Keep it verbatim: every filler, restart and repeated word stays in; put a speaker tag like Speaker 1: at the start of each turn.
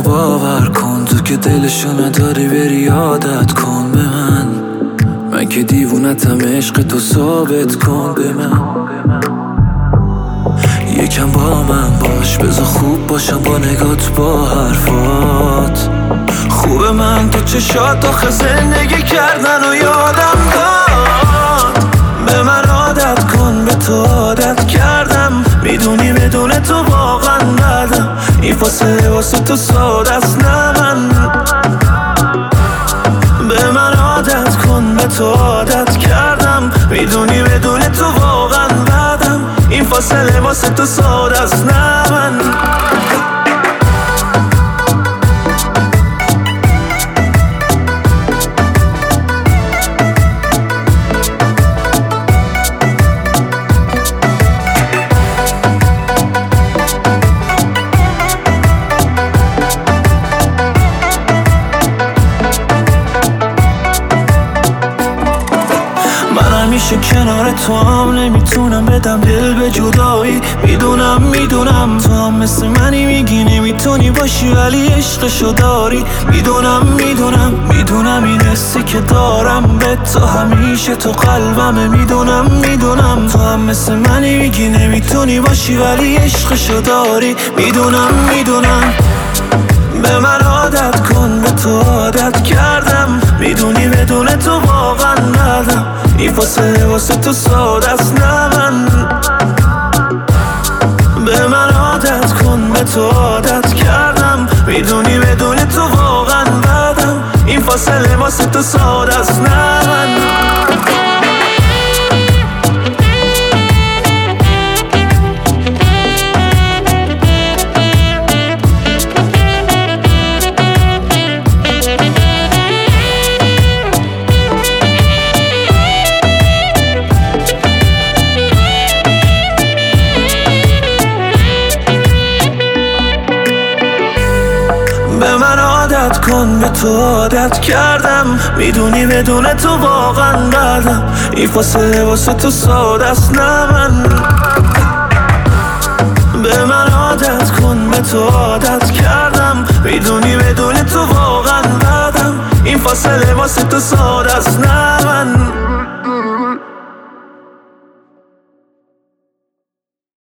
Speaker 1: منو باور کن، تو که دلشو نداری بری عادت کن به من. من که دیوونتم، عشق تو ثابت کن به من. یکم با من باش، بذار خوب باشم با نگات با حرفات. خوبه من تو چشات آخه زندگی کردن و یادم داد. به من عادت کن، به تو عادت کردم. میدونی بدون تو واقعا بدم. این فاصله واسه تو ساده است نه من. به من عادت کن، به تو عادت کردم. میدونی بدون تو واقعا بدم. این فاصله واسه تو ساده است نه من. همیشه کنار تو هم نمیتونم بدم دل به جدایی. میدونم میدونم تو هم مثل منی، میگی نمیتونی باشی ولی عشقشو داری. میدونم میدونم میدونم این حسی که دارم به تو همیشه تو قلبمه. میدونم میدونم تو هم مثل منی، میگی نمیتونی باشی ولی عشقشو داری. میدونم میدونم به من عادت کن، به تو عادت کردم. میدونی بدون تو واقعا ندم. این فاصله واسه تو ساده است نه من. به من عادت کن، به تو عادت کردم. میدونی بدون تو واقعا بدم. این فاصله واسه تو ساده است نه من. به من عادت کن، به تو عادت کردم. میدونی بدون تو واقعا بدم. این فاصله واسه تو ساده است نه من. به من عادت کن، به تو عادت کردم. میدونی بدون تو واقعا بدم. این فاصله واسه تو ساده است نه من.